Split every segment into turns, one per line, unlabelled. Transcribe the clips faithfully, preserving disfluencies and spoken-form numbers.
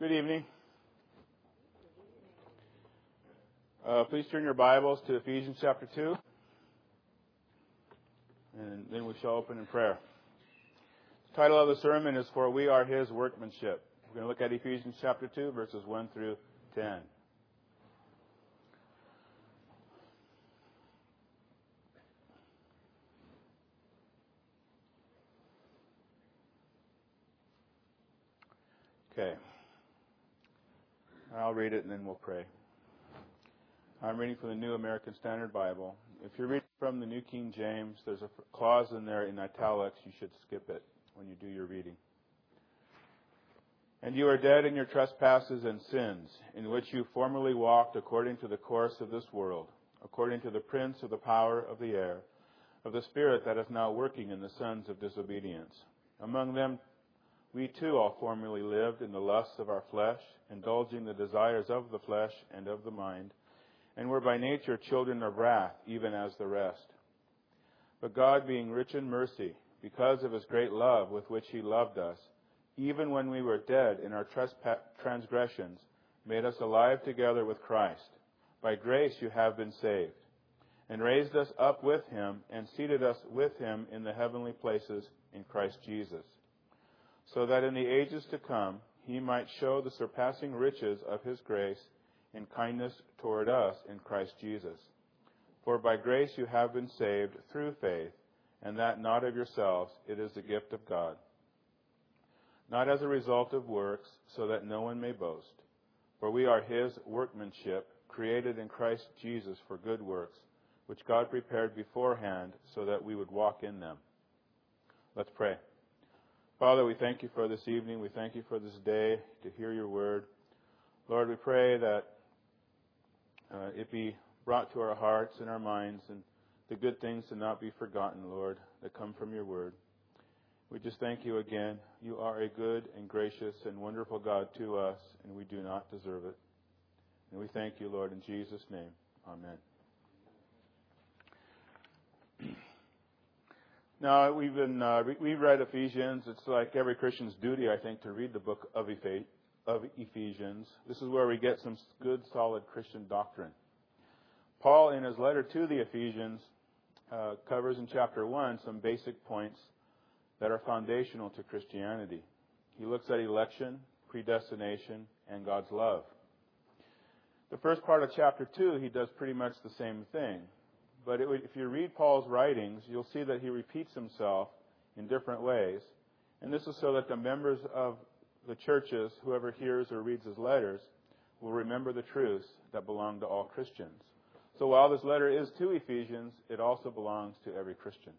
Good evening. Uh, please turn your Bibles to Ephesians chapter two, and then we shall open in prayer. The title of the sermon is For We Are His Workmanship. We're going to look at Ephesians chapter two, verses one through ten. Okay. I'll read it and then we'll pray. I'm reading from the New American Standard Bible. If you're reading from the New King James, there's a clause in there in italics. You should skip it when you do your reading. And you are dead in your trespasses and sins, in which you formerly walked according to the course of this world, according to the prince of the power of the air, of the spirit that is now working in the sons of disobedience. Among them we too all formerly lived in the lusts of our flesh, indulging the desires of the flesh and of the mind, and were by nature children of wrath, even as the rest. But God, being rich in mercy, because of His great love with which He loved us, even when we were dead in our trespa- transgressions, made us alive together with Christ. By grace you have been saved, and raised us up with Him, and seated us with Him in the heavenly places in Christ Jesus, so that in the ages to come He might show the surpassing riches of His grace and kindness toward us in Christ Jesus. For by grace you have been saved through faith, and that not of yourselves, it is the gift of God. Not as a result of works, so that no one may boast. For we are His workmanship, created in Christ Jesus for good works, which God prepared beforehand so that we would walk in them. Let's pray. Father, we thank You for this evening. We thank You for this day to hear Your word. Lord, we pray that uh, it be brought to our hearts and our minds, and the good things to not be forgotten, Lord, that come from Your word. We just thank You again. You are a good and gracious and wonderful God to us, and we do not deserve it. And we thank You, Lord, in Jesus' name. Amen. Now, we've been uh, we read Ephesians. It's like every Christian's duty, I think, to read the book of Ephesians. This is where we get some good, solid Christian doctrine. Paul, in his letter to the Ephesians, uh, covers in chapter one some basic points that are foundational to Christianity. He looks at election, predestination, and God's love. The first part of chapter two, he does pretty much the same thing. But it, if you read Paul's writings, you'll see that he repeats himself in different ways. And this is so that the members of the churches, whoever hears or reads his letters, will remember the truths that belong to all Christians. So while this letter is to Ephesians, it also belongs to every Christian.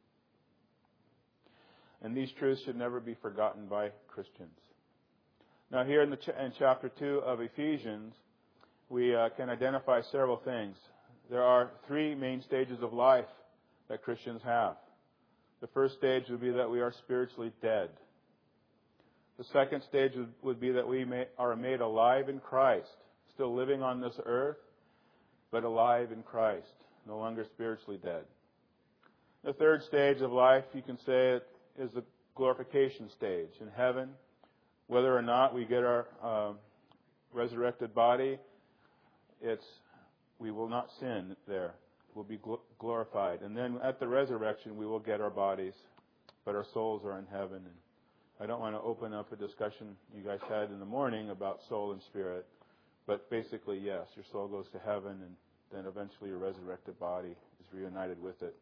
And these truths should never be forgotten by Christians. Now here in, the ch- in chapter two of Ephesians, we uh, can identify several things. There are three main stages of life that Christians have. The first stage would be that we are spiritually dead. The second stage would be that we may, are made alive in Christ, still living on this earth, but alive in Christ, no longer spiritually dead. The third stage of life, you can say it, is the glorification stage in heaven. Whether or not we get our uh, resurrected body, it's we will not sin there. We'll be gl- glorified. And then at the resurrection, we will get our bodies, but our souls are in heaven. And I don't want to open up a discussion you guys had in the morning about soul and spirit, but basically, yes, your soul goes to heaven, and then eventually your resurrected body is reunited with it.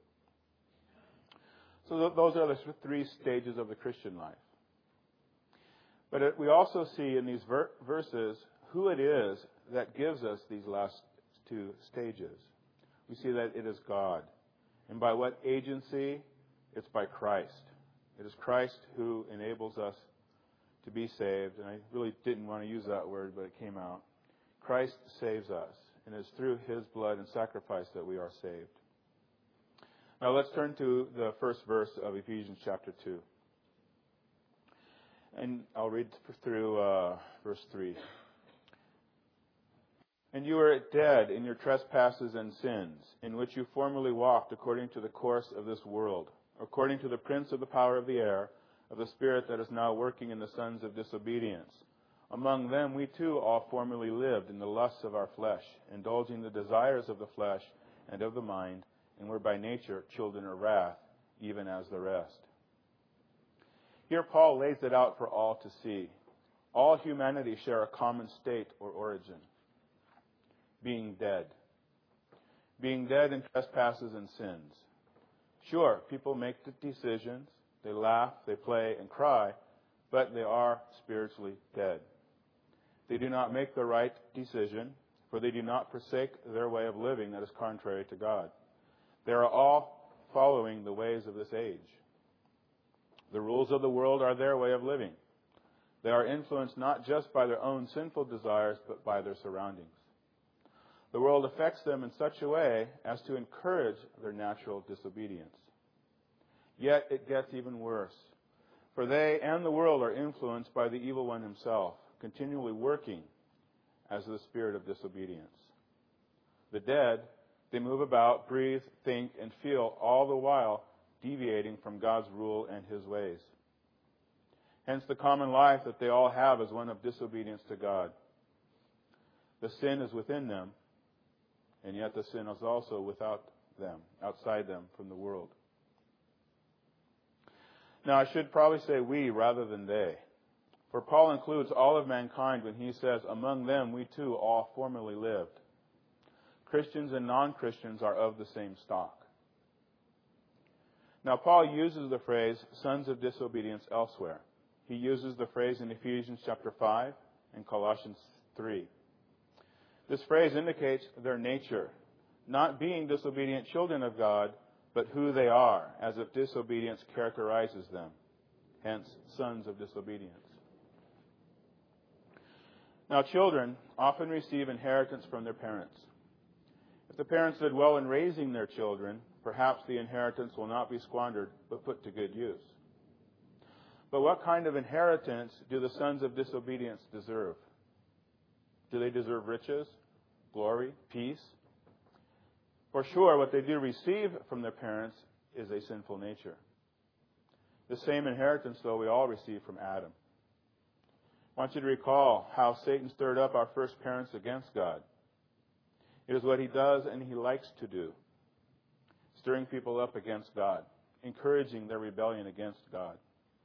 So th- those are the three stages of the Christian life. But it, we also see in these ver- verses who it is that gives us these last two stages. We see that it is God. And by what agency? It's by Christ. It is Christ who enables us to be saved. And I really didn't want to use that word, but it came out. Christ saves us. And it is through His blood and sacrifice that we are saved. Now let's turn to the first verse of Ephesians chapter two. And I'll read through uh, verse three. And you were dead in your trespasses and sins, in which you formerly walked according to the course of this world, according to the prince of the power of the air, of the spirit that is now working in the sons of disobedience, Among them we too all formerly lived in the lusts of our flesh, indulging the desires of the flesh and of the mind, and were by nature children of wrath, even as the rest. Here Paul lays it out for all to see. All humanity share a common state or origin, being dead. Being dead in trespasses and sins. Sure, people make the decisions, they laugh, they play, and cry, but they are spiritually dead. They do not make the right decision, for they do not forsake their way of living that is contrary to God. They are all following the ways of this age. The rules of the world are their way of living. They are influenced not just by their own sinful desires, but by their surroundings. The world affects them in such a way as to encourage their natural disobedience. Yet it gets even worse, for they and the world are influenced by the evil one himself, continually working as the spirit of disobedience. The dead, they move about, breathe, think, and feel, all the while deviating from God's rule and His ways. Hence the common life that they all have is one of disobedience to God. The sin is within them, and yet the sin is also without them, outside them from the world. Now I should probably say we rather than they. For Paul includes all of mankind when he says, among them we too all formerly lived. Christians and non-Christians are of the same stock. Now Paul uses the phrase sons of disobedience elsewhere. He uses the phrase in Ephesians chapter five and Colossians three. This phrase indicates their nature, not being disobedient children of God, but who they are, as if disobedience characterizes them. Hence, sons of disobedience. Now, children often receive inheritance from their parents. If the parents did well in raising their children, perhaps the inheritance will not be squandered, but put to good use. But what kind of inheritance do the sons of disobedience deserve? Do they deserve riches, glory, peace? For sure, what they do receive from their parents is a sinful nature. The same inheritance, though, we all receive from Adam. I want you to recall how Satan stirred up our first parents against God. It is what he does and he likes to do, stirring people up against God, encouraging their rebellion against God.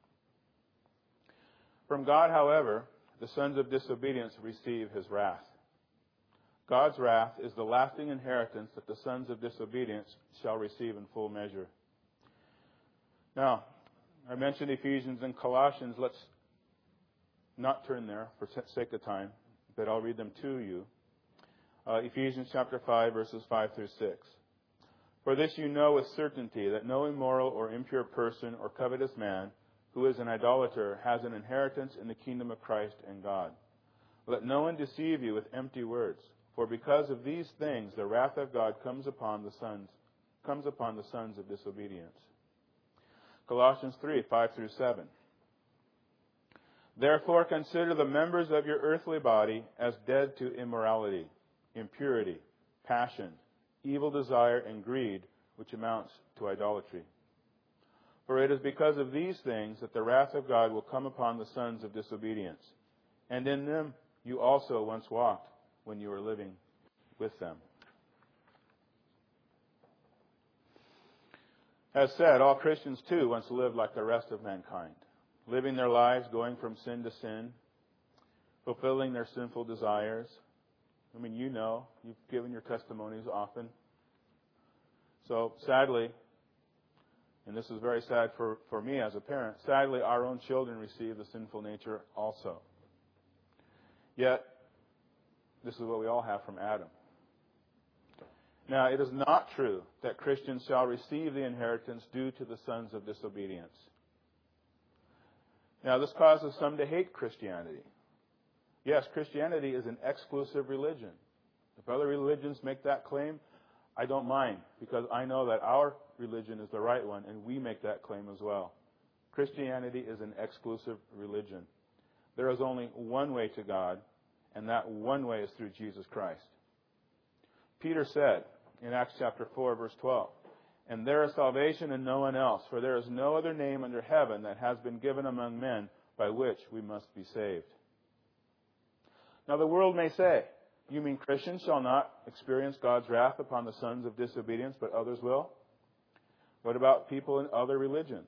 From God, however, the sons of disobedience receive His wrath. God's wrath is the lasting inheritance that the sons of disobedience shall receive in full measure. Now, I mentioned Ephesians and Colossians. Let's not turn there for sake of time, but I'll read them to you. Uh, Ephesians chapter five, verses five through six. For this you know with certainty that no immoral or impure person or covetous man who is an idolater has an inheritance in the kingdom of Christ and God. Let no one deceive you with empty words, for because of these things the wrath of God comes upon the sons, comes upon the sons of disobedience. Colossians three, five through seven. Therefore consider the members of your earthly body as dead to immorality, impurity, passion, evil desire, and greed, which amounts to idolatry. For it is because of these things that the wrath of God will come upon the sons of disobedience. And in them you also once walked when you were living with them. As said, all Christians too once lived like the rest of mankind, living their lives going from sin to sin, fulfilling their sinful desires. I mean, you know, you've given your testimonies often. So sadly, and this is very sad for, for me as a parent, sadly our own children receive the sinful nature also. Yet, this is what we all have from Adam. Now, it is not true that Christians shall receive the inheritance due to the sons of disobedience. Now, this causes some to hate Christianity. Yes, Christianity is an exclusive religion. If other religions make that claim, I don't mind, because I know that our religion is the right one, and we make that claim as well. Christianity is an exclusive religion. There is only one way to God, and that one way is through Jesus Christ. Peter said in Acts chapter four, verse twelve, "And there is salvation in no one else, for there is no other name under heaven that has been given among men by which we must be saved." Now the world may say, you mean Christians shall not experience God's wrath upon the sons of disobedience, but others will? What about people in other religions?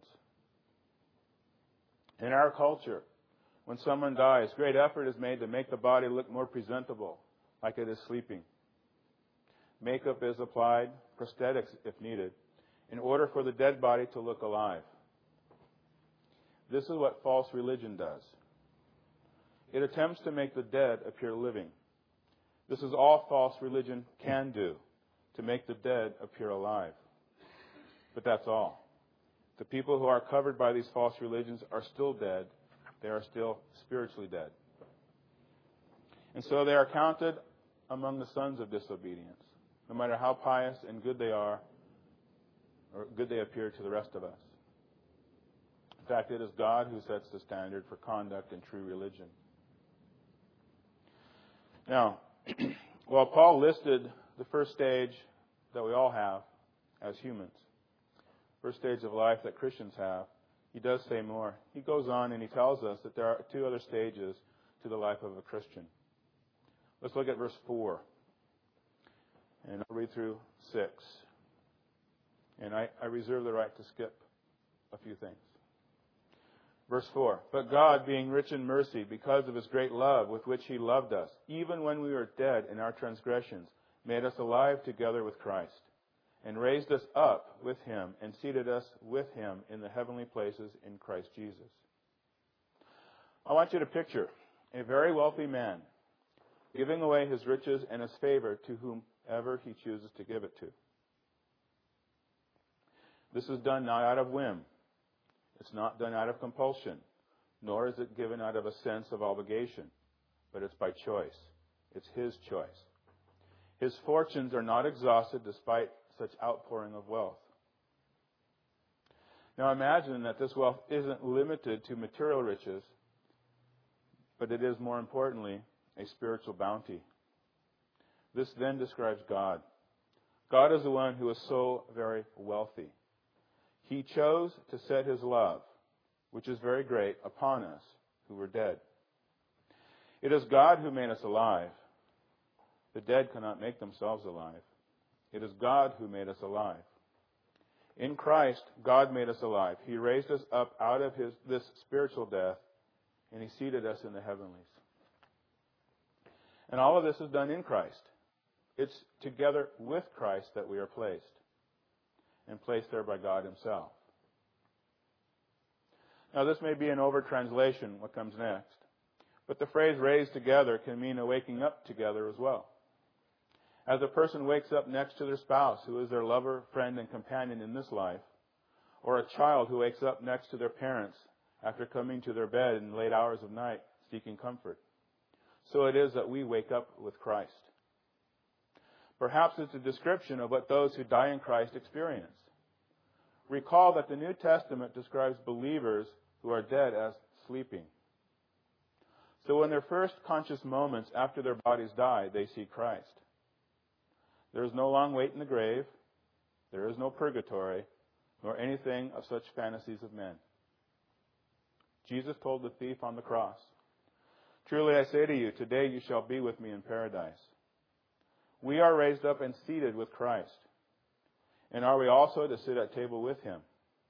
In our culture, when someone dies, great effort is made to make the body look more presentable, like it is sleeping. Makeup is applied, prosthetics if needed, in order for the dead body to look alive. This is what false religion does. It attempts to make the dead appear living. This is all false religion can do, to make the dead appear alive. But that's all. The people who are covered by these false religions are still dead. They are still spiritually dead. And so they are counted among the sons of disobedience, no matter how pious and good they are, or good they appear to the rest of us. In fact, it is God who sets the standard for conduct in true religion. Now, while Paul listed the first stage that we all have as humans, first stage of life that Christians have, he does say more. He goes on and he tells us that there are two other stages to the life of a Christian. Let's look at verse four. And I'll read through six. And I, I reserve the right to skip a few things. Verse four, but God, being rich in mercy, because of his great love with which he loved us, even when we were dead in our transgressions, made us alive together with Christ, and raised us up with him, and seated us with him in the heavenly places in Christ Jesus. I want you to picture a very wealthy man giving away his riches and his favor to whomever he chooses to give it to. This is done not out of whim. It's not done out of compulsion, nor is it given out of a sense of obligation, but it's by choice. It's his choice. His fortunes are not exhausted despite such outpouring of wealth. Now imagine that this wealth isn't limited to material riches, but it is more importantly a spiritual bounty. This then describes God. God is the one who is so very wealthy. He chose to set his love, which is very great, upon us who were dead. It is God who made us alive. The dead cannot make themselves alive. It is God who made us alive. In Christ, God made us alive. He raised us up out of his, this spiritual death, and he seated us in the heavenlies. And all of this is done in Christ. It's together with Christ that we are placed, and placed there by God himself. Now, this may be an over-translation, what comes next. But the phrase raised together can mean a waking up together as well. As a person wakes up next to their spouse, who is their lover, friend, and companion in this life, or a child who wakes up next to their parents after coming to their bed in late hours of night seeking comfort, so it is that we wake up with Christ. Perhaps it's a description of what those who die in Christ experience. Recall that the New Testament describes believers who are dead as sleeping. So in their first conscious moments after their bodies die, they see Christ. There is no long wait in the grave. There is no purgatory, nor anything of such fantasies of men. Jesus told the thief on the cross, "Truly I say to you, today you shall be with me in paradise." We are raised up and seated with Christ. And are we also to sit at table with him?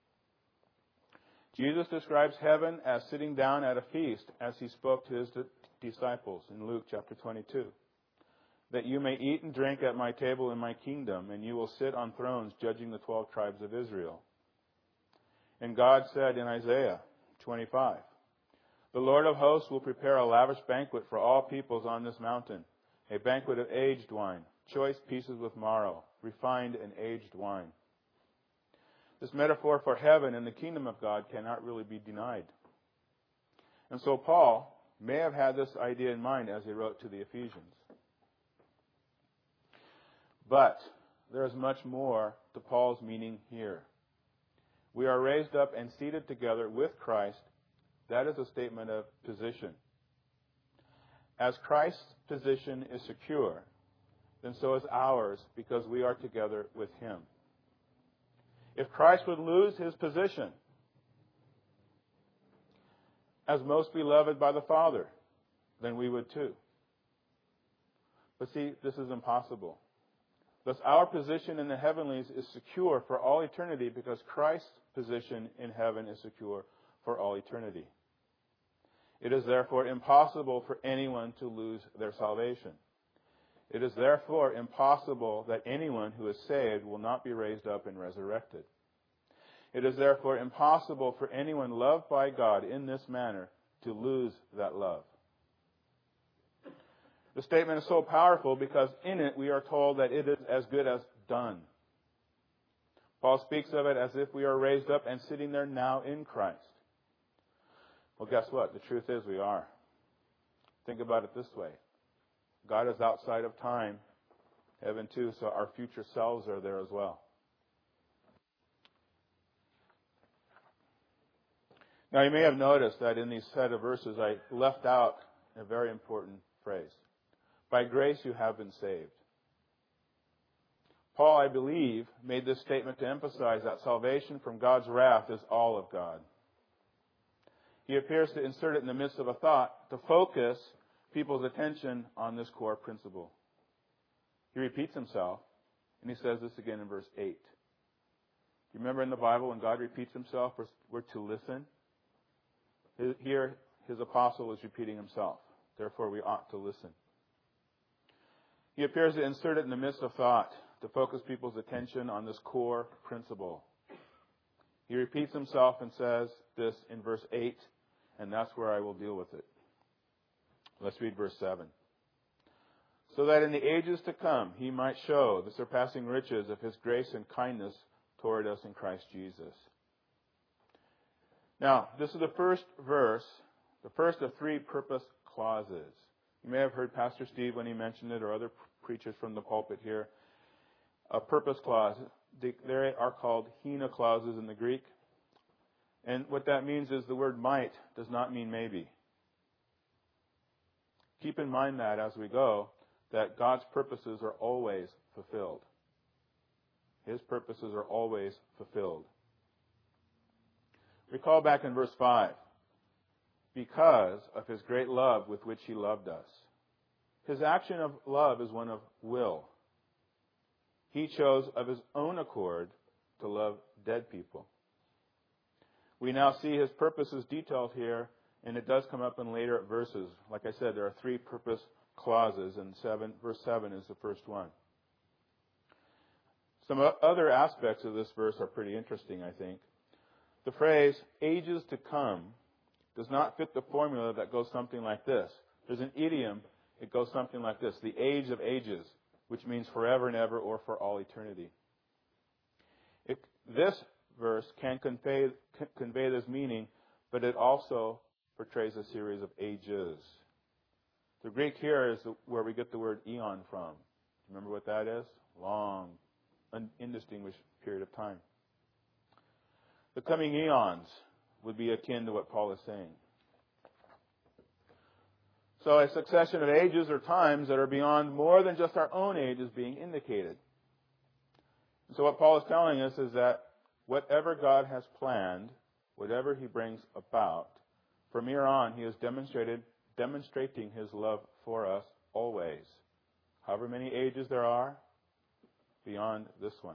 Jesus describes heaven as sitting down at a feast as he spoke to his disciples in Luke chapter twenty-two. That you may eat and drink at my table in my kingdom, and you will sit on thrones judging the twelve tribes of Israel. And God said in Isaiah twenty-five, the Lord of hosts will prepare a lavish banquet for all peoples on this mountain, a banquet of aged wine, choice pieces with marrow, refined and aged wine. This metaphor for heaven and the kingdom of God cannot really be denied. And so Paul may have had this idea in mind as he wrote to the Ephesians. But there is much more to Paul's meaning here. We are raised up and seated together with Christ. That is a statement of position. As Christ's position is secure, then so is ours, because we are together with him. If Christ would lose his position as most beloved by the Father, then we would too. But see, this is impossible. Thus, our position in the heavenlies is secure for all eternity because Christ's position in heaven is secure for all eternity. It is therefore impossible for anyone to lose their salvation. It is therefore impossible that anyone who is saved will not be raised up and resurrected. It is therefore impossible for anyone loved by God in this manner to lose that love. The statement is so powerful because in it we are told that it is as good as done. Paul speaks of it as if we are raised up and sitting there now in Christ. Well, guess what? The truth is we are. Think about it this way. God is outside of time, heaven too, so our future selves are there as well. Now, you may have noticed that in these set of verses I left out a very important phrase. By grace you have been saved. Paul, I believe, made this statement to emphasize that salvation from God's wrath is all of God. He appears to insert it in the midst of a thought to focus people's attention on this core principle. He repeats himself, and he says this again in verse eight. You remember in the Bible when God repeats himself, we're, we're to listen? Here, his apostle is repeating himself. Therefore, we ought to listen. He appears to insert it in the midst of thought to focus people's attention on this core principle. He repeats himself and says this in verse eight, and that's where I will deal with it. Let's read verse seven. So that in the ages to come he might show the surpassing riches of his grace and kindness toward us in Christ Jesus. Now, this is the first verse, the first of three purpose clauses. You may have heard Pastor Steve when he mentioned it, or other preachers from the pulpit here. A purpose clause. They are called hina clauses in the Greek. And what that means is the word might does not mean maybe. Keep in mind that as we go, that God's purposes are always fulfilled. His purposes are always fulfilled. Recall back in verse five. Because of his great love with which he loved us. His action of love is one of will. He chose of his own accord to love dead people. We now see his purposes detailed here, and it does come up in later verses. Like I said, there are three purpose clauses, and seven, verse seven is the first one. Some other aspects of this verse are pretty interesting, I think. The phrase, ages to come, does not fit the formula that goes something like this. There's an idiom, it goes something like this, the age of ages, which means forever and ever or for all eternity. It, this verse can convey, can convey this meaning, but it also portrays a series of ages. The Greek here is where we get the word eon from. Remember what that is? Long, indistinguished period of time. The coming eons would be akin to what Paul is saying. So a succession of ages or times that are beyond more than just our own age is being indicated. And so what Paul is telling us is that whatever God has planned, whatever he brings about, from here on he is demonstrated, demonstrating his love for us always. However many ages there are, beyond this one.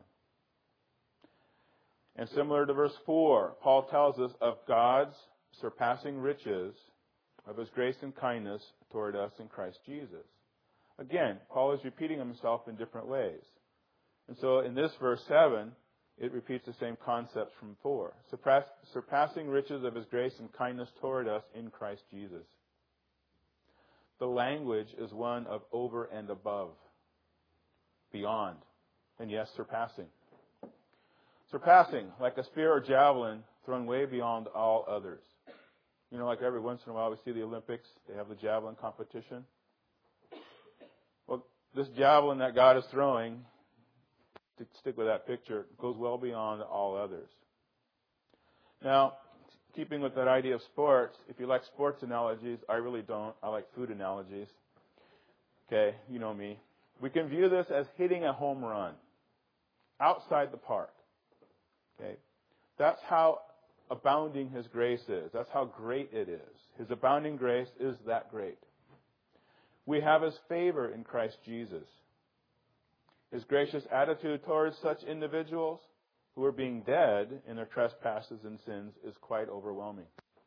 And similar to verse four, Paul tells us of God's surpassing riches of his grace and kindness toward us in Christ Jesus. Again, Paul is repeating himself in different ways. And so in this verse seven, it repeats the same concepts from four. Surpass, surpassing riches of his grace and kindness toward us in Christ Jesus. The language is one of over and above, beyond, and yes, surpassing. Surpassing, like a spear or javelin thrown way beyond all others. You know, like every once in a while we see the Olympics, they have the javelin competition. Well, this javelin that God is throwing, to stick with that picture, goes well beyond all others. Now, keeping with that idea of sports, if you like sports analogies, I really don't. I like food analogies. Okay, you know me. We can view this as hitting a home run outside the park. Okay, that's how abounding his grace is. That's how great it is. His abounding grace is that great. We have His favor in Christ Jesus. His gracious attitude towards such individuals who are being dead in their trespasses and sins is quite overwhelming.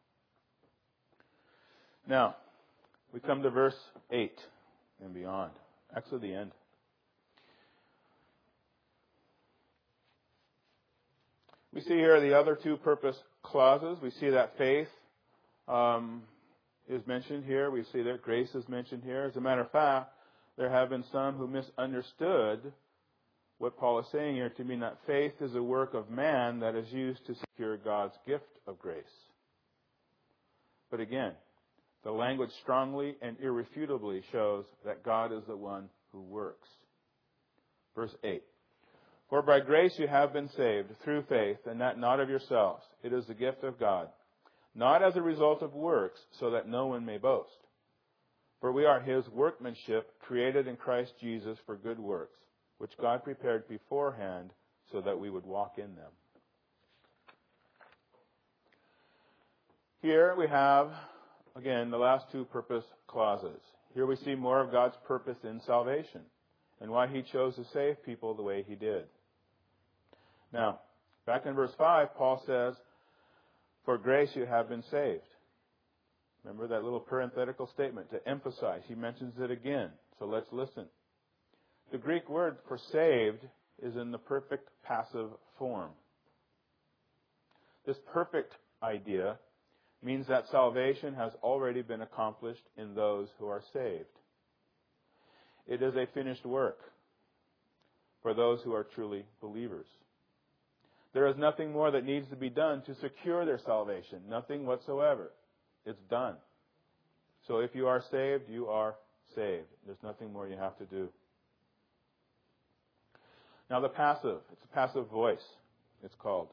Now, we come to verse eight and beyond. Actually, the end. We see here the other two purpose clauses. We see that faith um, is mentioned here. We see that grace is mentioned here. As a matter of fact, there have been some who misunderstood what Paul is saying here to mean that faith is a work of man that is used to secure God's gift of grace. But again, the language strongly and irrefutably shows that God is the one who works. Verse eight. For by grace you have been saved through faith, and that not of yourselves. It is the gift of God, not as a result of works, so that no one may boast. For we are His workmanship, created in Christ Jesus for good works, which God prepared beforehand so that we would walk in them. Here we have, again, the last two purpose clauses. Here we see more of God's purpose in salvation and why He chose to save people the way He did. Now, back in verse five, Paul says, for grace you have been saved. Remember that little parenthetical statement to emphasize. He mentions it again. So let's listen. The Greek word for saved is in the perfect passive form. This perfect idea means that salvation has already been accomplished in those who are saved. It is a finished work for those who are truly believers. There is nothing more that needs to be done to secure their salvation. Nothing whatsoever. It's done. So if you are saved, you are saved. There's nothing more you have to do. Now the passive. It's a passive voice, it's called.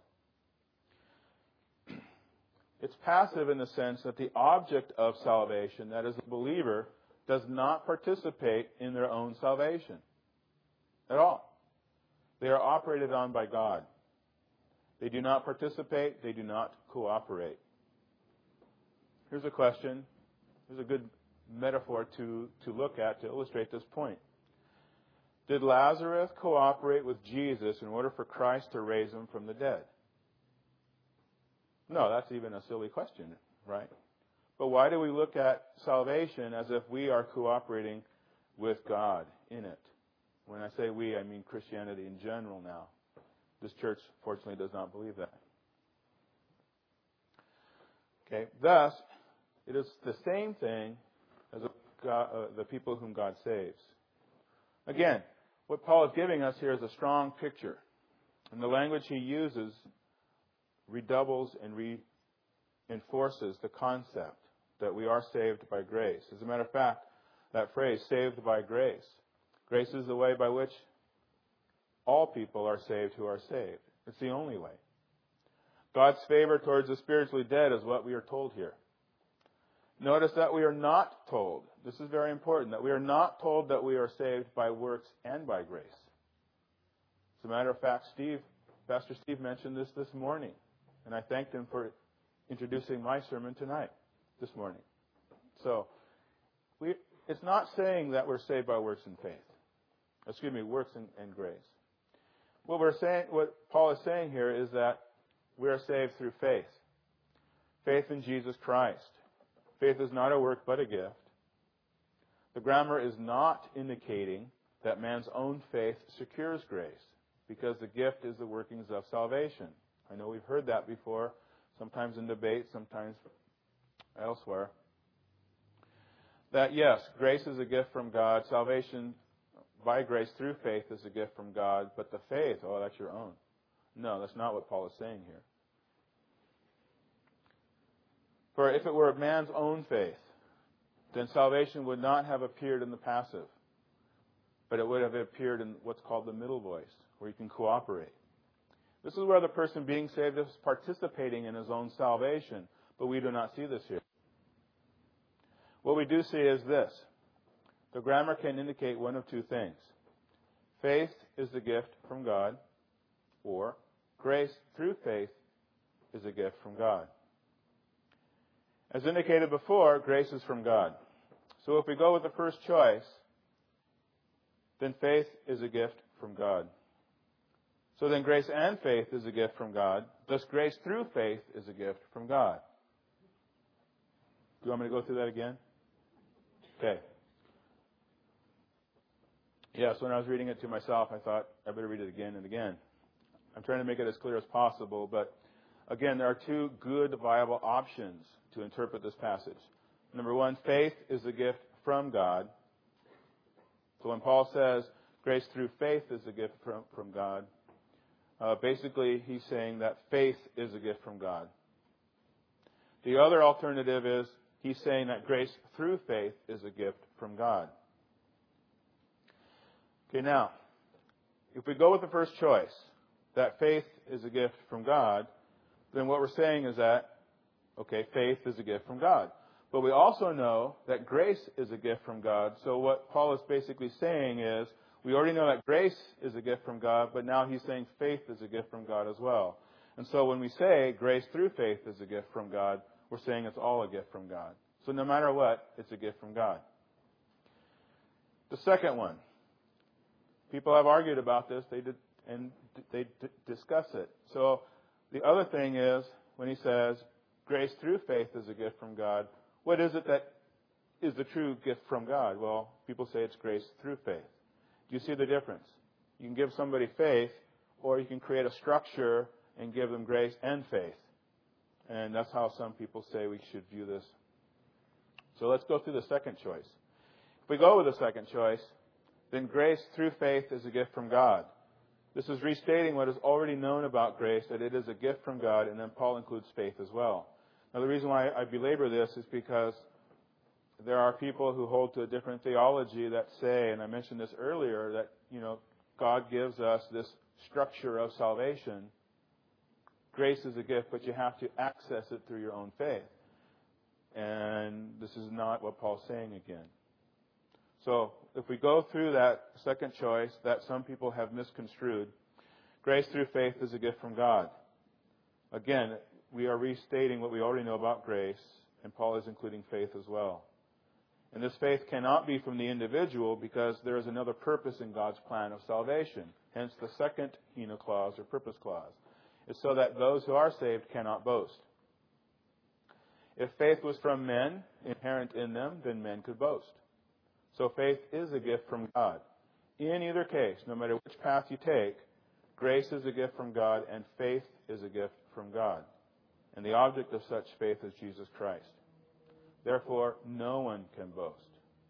It's passive in the sense that the object of salvation, that is the believer, does not participate in their own salvation at all. They are operated on by God. They do not participate. They do not cooperate. Here's a question. Here's a good metaphor to, to look at to illustrate this point. Did Lazarus cooperate with Jesus in order for Christ to raise him from the dead? No, that's even a silly question, right? But why do we look at salvation as if we are cooperating with God in it? When I say we, I mean Christianity in general now. This church, fortunately, does not believe that. Okay, thus, it is the same thing as God, uh, the people whom God saves. Again, what Paul is giving us here is a strong picture. And the language he uses redoubles and reinforces the concept that we are saved by grace. As a matter of fact, that phrase, saved by grace, grace is the way by which all people are saved who are saved. It's the only way. God's favor towards the spiritually dead is what we are told here. Notice that we are not told, this is very important, that we are not told that we are saved by works and by grace. As a matter of fact, Steve, Pastor Steve mentioned this this morning, and I thanked him for introducing my sermon tonight, this morning. So, we, it's not saying that we're saved by works and faith. Excuse me, works and, and grace. What we're saying, what Paul is saying here is that we are saved through faith. Faith in Jesus Christ. Faith is not a work but a gift. The grammar is not indicating that man's own faith secures grace, because the gift is the workings of salvation. I know we've heard that before, sometimes in debate, sometimes elsewhere. That yes, grace is a gift from God. Salvation by grace through faith is a gift from God, but the faith, oh, that's your own. No, that's not what Paul is saying here. For if it were man's own faith, then salvation would not have appeared in the passive, but it would have appeared in what's called the middle voice, where you can cooperate. This is where the person being saved is participating in his own salvation, but we do not see this here. What we do see is this. The grammar can indicate one of two things. Faith is the gift from God, or grace through faith is a gift from God. As indicated before, grace is from God. So if we go with the first choice, then faith is a gift from God. So then grace and faith is a gift from God. Thus grace through faith is a gift from God. Do you want me to go through that again? Okay. Yes, when I was reading it to myself, I thought I better read it again and again. I'm trying to make it as clear as possible, but again, there are two good, viable options to interpret this passage. Number one, faith is a gift from God. So when Paul says grace through faith is a gift from, from God, uh, basically he's saying that faith is a gift from God. The other alternative is he's saying that grace through faith is a gift from God. Okay, now, if we go with the first choice, that faith is a gift from God, then what we're saying is that, okay, faith is a gift from God. But we also know that grace is a gift from God. So what Paul is basically saying is, we already know that grace is a gift from God, but now he's saying faith is a gift from God as well. And so when we say grace through faith is a gift from God, we're saying it's all a gift from God. So no matter what, it's a gift from God. The second one. People have argued about this, they did, and they d- discuss it. So the other thing is, when he says grace through faith is a gift from God, what is it that is the true gift from God? Well, people say it's grace through faith. Do you see the difference? You can give somebody faith, or you can create a structure and give them grace and faith. And that's how some people say we should view this. So let's go through the second choice. If we go with the second choice, then grace through faith is a gift from God. This is restating what is already known about grace, that it is a gift from God, and then Paul includes faith as well. Now, the reason why I belabor this is because there are people who hold to a different theology that say, and I mentioned this earlier, that, you know, God gives us this structure of salvation. Grace is a gift, but you have to access it through your own faith. And this is not what Paul's saying again. So if we go through that second choice that some people have misconstrued, grace through faith is a gift from God. Again, we are restating what we already know about grace, and Paul is including faith as well. And this faith cannot be from the individual because there is another purpose in God's plan of salvation. Hence the second hina clause or purpose clause. It's so that those who are saved cannot boast. If faith was from men, inherent in them, then men could boast. So faith is a gift from God. In either case, no matter which path you take, grace is a gift from God and faith is a gift from God. And the object of such faith is Jesus Christ. Therefore, no one can boast.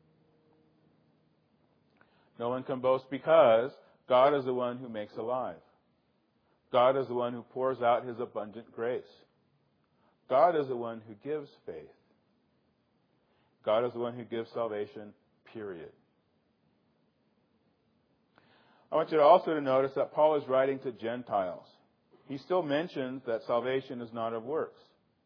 No one can boast because God is the one who makes alive. God is the one who pours out His abundant grace. God is the one who gives faith. God is the one who gives salvation, period. I want you to also to notice that Paul is writing to Gentiles. He still mentions that salvation is not of works.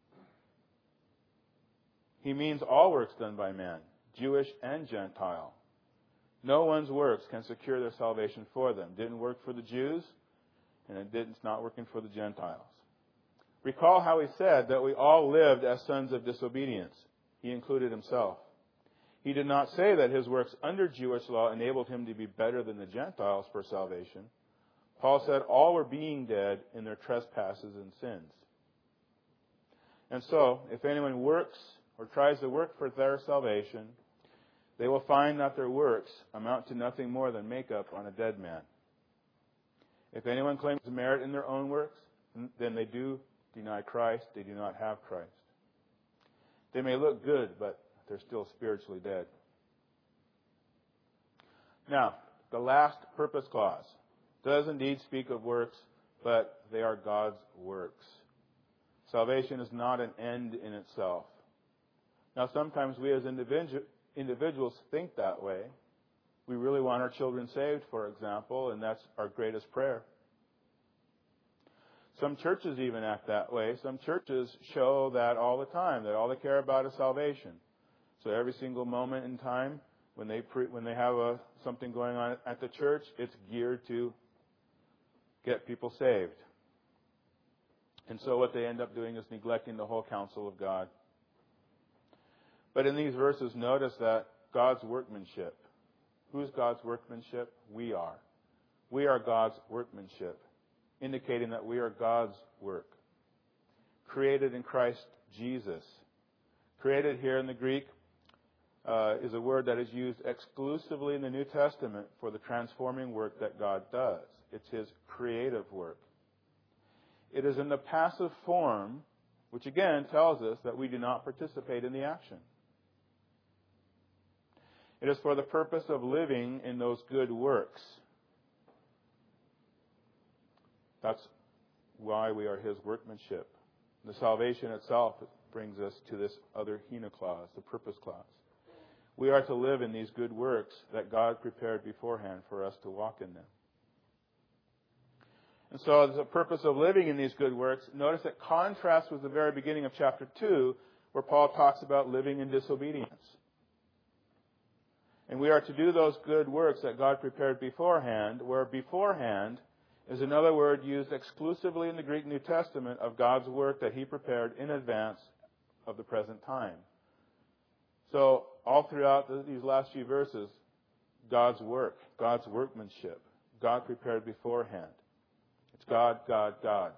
He means all works done by man, Jewish and Gentile. No one's works can secure their salvation for them. It didn't work for the Jews, and it didn't, it's not working for the Gentiles. Recall how he said that we all lived as sons of disobedience. He included himself. He did not say that his works under Jewish law enabled him to be better than the Gentiles for salvation. Paul said all were being dead in their trespasses and sins. And so, if anyone works or tries to work for their salvation, they will find that their works amount to nothing more than makeup on a dead man. If anyone claims merit in their own works, then they do deny Christ. They do not have Christ. They may look good, but they're still spiritually dead. Now, the last purpose clause does indeed speak of works, but they are God's works. Salvation is not an end in itself. Now, sometimes we as individu- individuals think that way. We really want our children saved, for example, and that's our greatest prayer. Some churches even act that way. Some churches show that all the time, that all they care about is salvation. So every single moment in time, when they pre- when they have a, something going on at the church, it's geared to get people saved. And so what they end up doing is neglecting the whole counsel of God. But in these verses, notice that God's workmanship. Who's God's workmanship? We are. We are God's workmanship, indicating that we are God's work. Created in Christ Jesus. Created here in the Greek uh, is a word that is used exclusively in the New Testament for the transforming work that God does. It's His creative work. It is in the passive form, which again tells us that we do not participate in the action. It is for the purpose of living in those good works. That's why we are His workmanship. The salvation itself brings us to this other hina clause, the purpose clause. We are to live in these good works that God prepared beforehand for us to walk in them. And so the purpose of living in these good works, notice that contrasts with the very beginning of chapter two, where Paul talks about living in disobedience. And we are to do those good works that God prepared beforehand, where beforehand is another word used exclusively in the Greek New Testament of God's work that He prepared in advance of the present time. So all throughout these last few verses, God's work, God's workmanship, God prepared beforehand. It's God, God, God.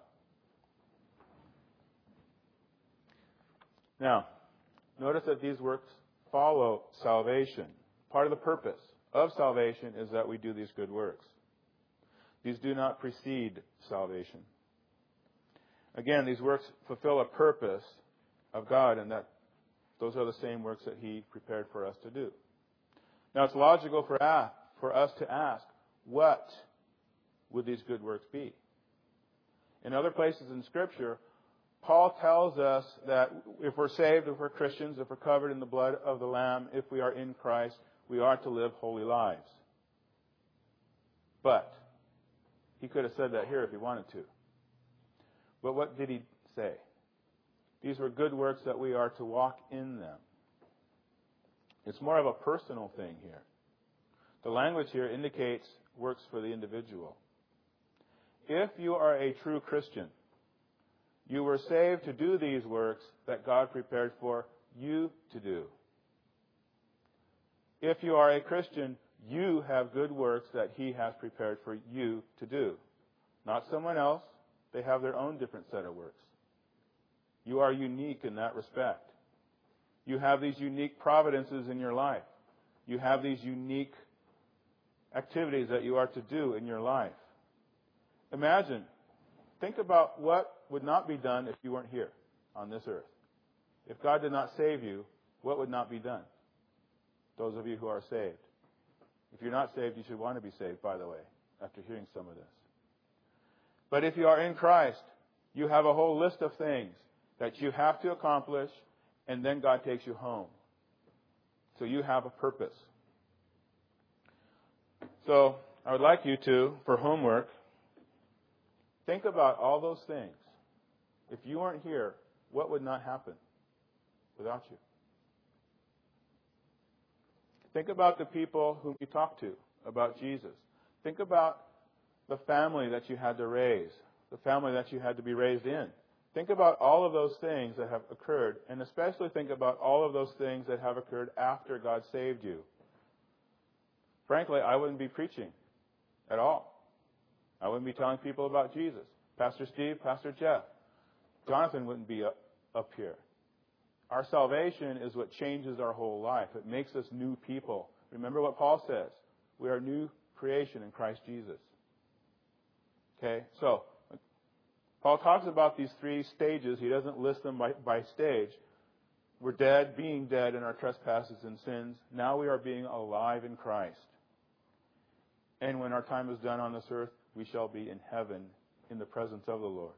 Now, notice that these works follow salvation. Part of the purpose of salvation is that we do these good works. These do not precede salvation. Again, these works fulfill a purpose of God, and that those are the same works that He prepared for us to do. Now, it's logical for, uh, for us to ask, what would these good works be? In other places in Scripture, Paul tells us that if we're saved, if we're Christians, if we're covered in the blood of the Lamb, if we are in Christ, we are to live holy lives. But he could have said that here if he wanted to. But what did he say? These were good works that we are to walk in them. It's more of a personal thing here. The language here indicates works for the individual. If you are a true Christian, you were saved to do these works that God prepared for you to do. If you are a Christian, you have good works that He has prepared for you to do. Not someone else. They have their own different set of works. You are unique in that respect. You have these unique providences in your life. You have these unique activities that you are to do in your life. Imagine, think about what would not be done if you weren't here on this earth. If God did not save you, what would not be done? Those of you who are saved. If you're not saved, you should want to be saved, by the way, after hearing some of this. But if you are in Christ, you have a whole list of things that you have to accomplish, and then God takes you home. So you have a purpose. So I would like you to, for homework, think about all those things. If you weren't here, what would not happen without you? Think about the people whom you talked to about Jesus. Think about the family that you had to raise, the family that you had to be raised in. Think about all of those things that have occurred, and especially think about all of those things that have occurred after God saved you. Frankly, I wouldn't be preaching at all. I wouldn't be telling people about Jesus. Pastor Steve, Pastor Jeff, Jonathan wouldn't be up, up here. Our salvation is what changes our whole life. It makes us new people. Remember what Paul says. We are new creation in Christ Jesus. Okay, so Paul talks about these three stages. He doesn't list them by, by stage. We're dead, being dead in our trespasses and sins. Now we are being alive in Christ. And when our time is done on this earth, we shall be in heaven in the presence of the Lord.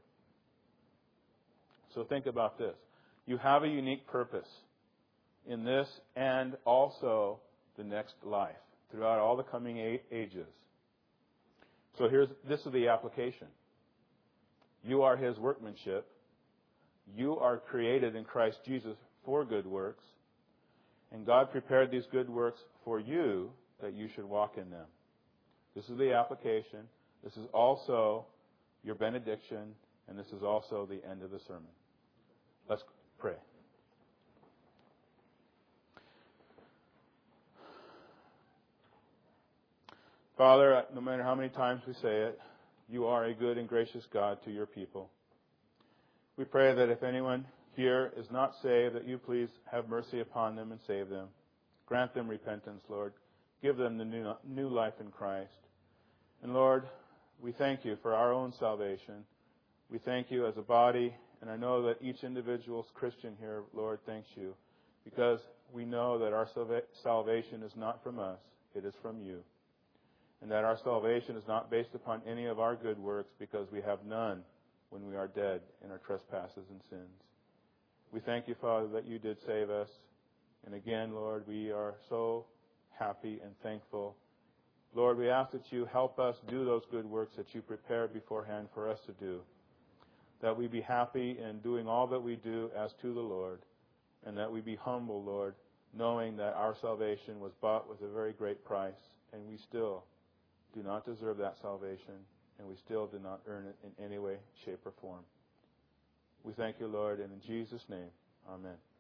So think about this. You have a unique purpose in this and also the next life throughout all the coming ages. So here's this is the application. You are His workmanship. You are created in Christ Jesus for good works. And God prepared these good works for you that you should walk in them. This is the application. This is also your benediction. And this is also the end of the sermon. Let's pray. Father, no matter how many times we say it, you are a good and gracious God to your people. We pray that if anyone here is not saved, that you please have mercy upon them and save them. Grant them repentance, Lord. Give them the new, new life in Christ. And Lord, we thank you for our own salvation. We thank you as a body, and I know that each individual Christian here, Lord, thanks you, because we know that our salvation is not from us, it is from you. And that our salvation is not based upon any of our good works, because we have none when we are dead in our trespasses and sins. We thank you, Father, that you did save us. And again, Lord, we are so happy and thankful. Lord, we ask that you help us do those good works that you prepared beforehand for us to do. That we be happy in doing all that we do as to the Lord. And that we be humble, Lord, knowing that our salvation was bought with a very great price. And we still do not deserve that salvation. And we still do not earn it in any way, shape, or form. We thank you, Lord, and in Jesus' name, amen.